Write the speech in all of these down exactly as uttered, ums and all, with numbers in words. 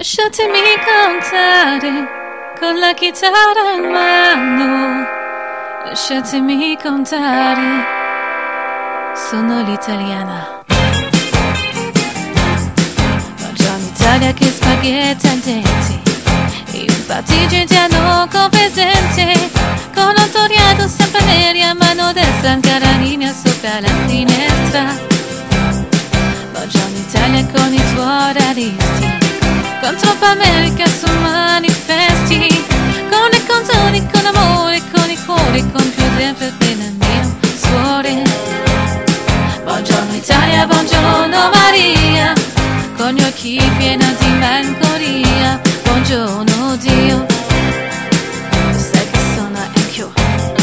Lasciatemi cantare con la chitarra in mano. Lasciatemi cantare, sono l'italiana. Buongiorno Italia che spaghetti al dente, infatti gente hanno presente, con l'autoriato sempre neri a mano destra, ancora linea sopra la finestra. Buongiorno Italia con i tuoi realisti, con troppa America su manifesti, con le canzoni, con amore, con i cuori, con più tempo della mia suore. Buongiorno Italia, buongiorno Maria, con gli occhi pieni di melancolia. Buongiorno Dio, sai che sono anch'io.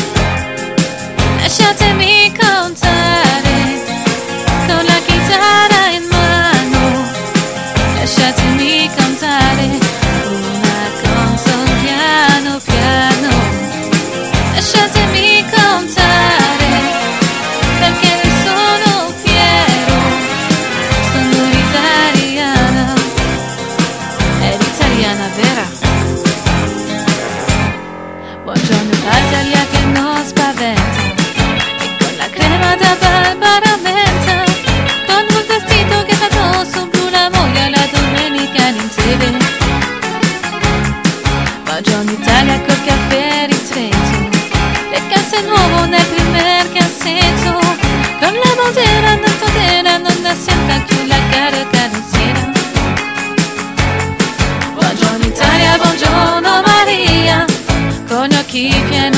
Lasciatemi cantare con la chitarra in mano. Lasciatemi cantare una canzone piano piano. Lasciatemi cantare perché ne sono fiero. Sono l'italiana, è l'italiana vera. Buongiorno Italia che non spaventa, e con la crema da Barbara menta, con un vestito che fa addosso blu la moglie la domenica in tv. Buongiorno Italia col caffè ristretto, le casse nuovo nel primer cassetto, con la bandera non tolera, non assienta più la cara carrozzera. Buongiorno Italia, buongiorno Maria, con gli occhi pieni